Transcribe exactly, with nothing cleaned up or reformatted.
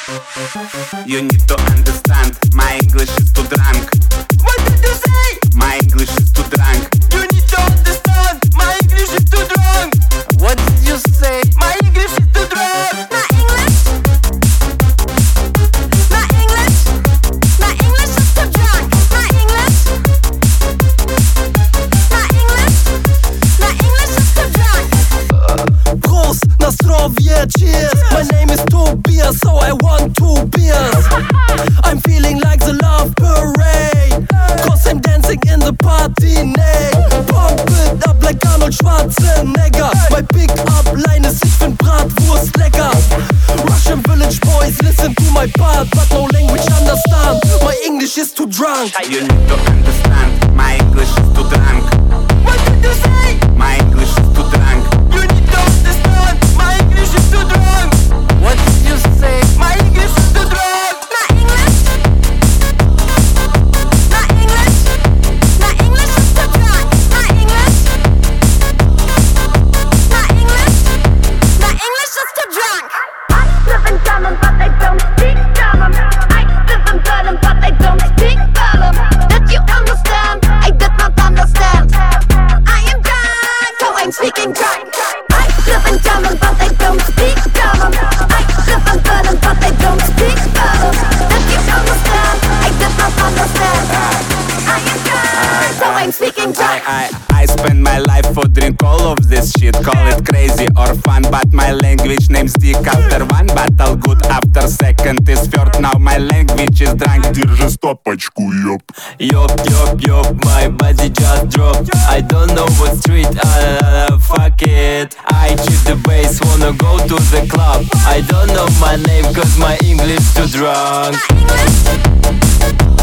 You need to understand, my English is too drunk. What did you say? My English is too drunk. You need to understand, my English is too drunk. What did you say? My English is too drunk. My English, my English, my English is too drunk. My English, my English, my English is too drunk. Prost, na zdrowie, cheers. My name is Tobias, so I want two beers. I'm feeling like the love parade, cause I'm dancing in the party night. Pump it up like Arnold Schwarzenegger. My pick-up line is ich find Bratwurst lecker. Russian village boys listen to my part, but no language understand. My English is too drunk. You need to understand, my English is too drunk. What did you say? My English is too drunk. You need to understand, my English is too drunk. What did you say? My English is too drunk. My English, my English, my English is too drunk. My English, my English, my English is too drunk. I live in German, but I don't speak German. I live in Berlin, but I don't speak Berlin. Did you understand? I did not understand. I am drunk, so I'm speaking drunk. I live in German, but I don't speak German. I live in Berlin, but I don't speak Berlin. Did you understand? I did not understand. I am drunk, so I'm speaking drunk. I, I, I spend my life for drink all of this shit. Call it crazy or fun, but my language name's dick. After one battle good, after second is third. Now my language is drunk. Держи стопочку, ёп. Yup, yup, yup, my body just dropped. I don't know what street, uh, fuck it. I choose the bass, wanna go to the club. I don't know my name cause my English too drunk. My English,